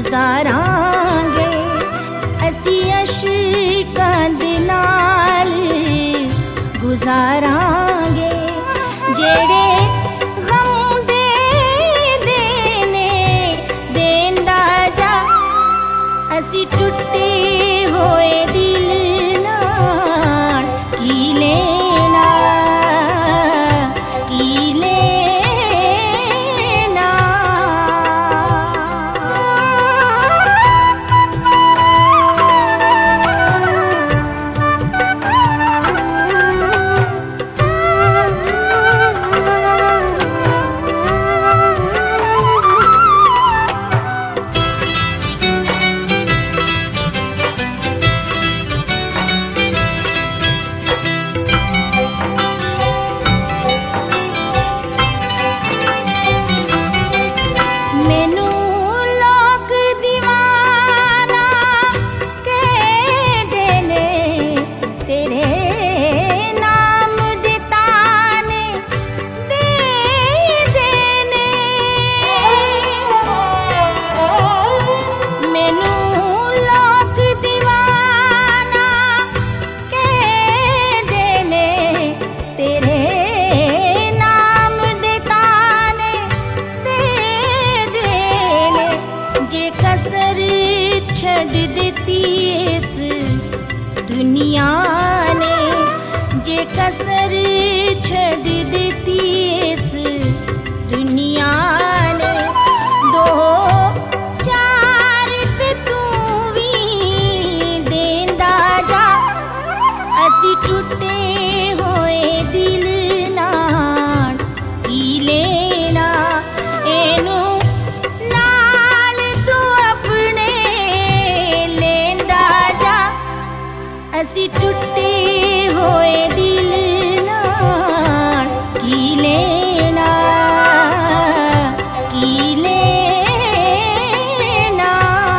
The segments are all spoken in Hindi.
गुजारांगे असी अशकां दे नाल गुजारांगे जेड़े गम दे देने देंदा जा असी टुटे होए दिल नाल की लेना की लेना। छड़ देती इस दुनिया ने जे कसर छड़ देती इस दुनिया ने दो चार ते तू भी देंदा जा असी टुटे होए दिल नाल की लेना एनू असी टुटे होए दिल नाल की लेना की लेना।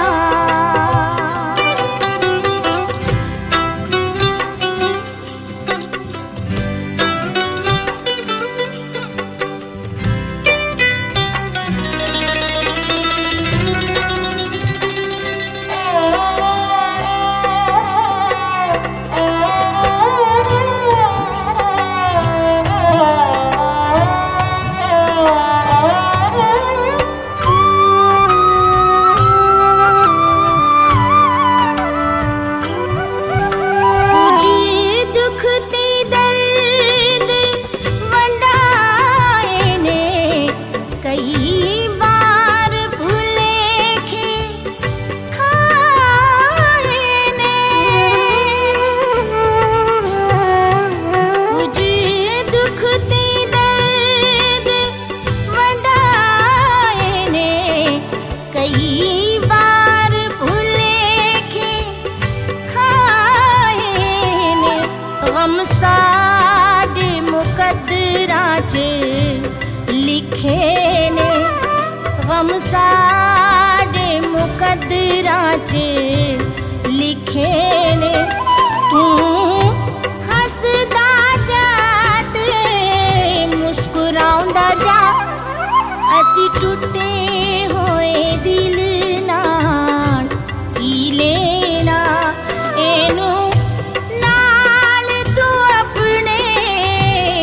गम साडे मुकद्दरां च लिखे ने गम साडे मुकद्दरां च लिखे ने तू हसदा जा ते मुस्कुराउंदा जा असी टुटे होए दिल नाल की लेना एनू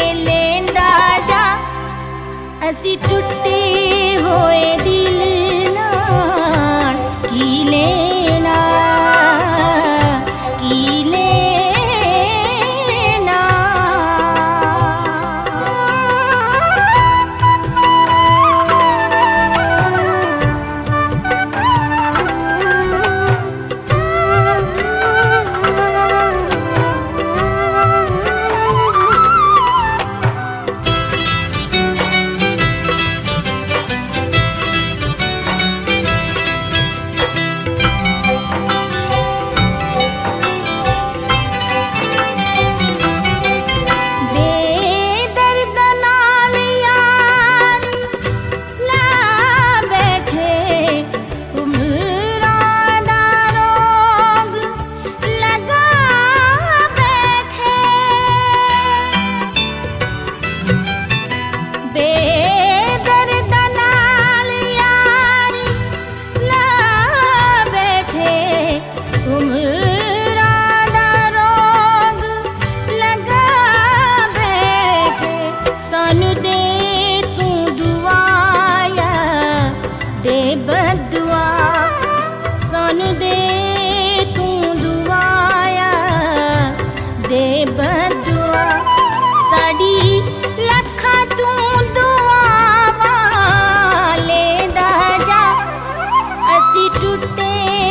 असी टुटे होए दिल टूटे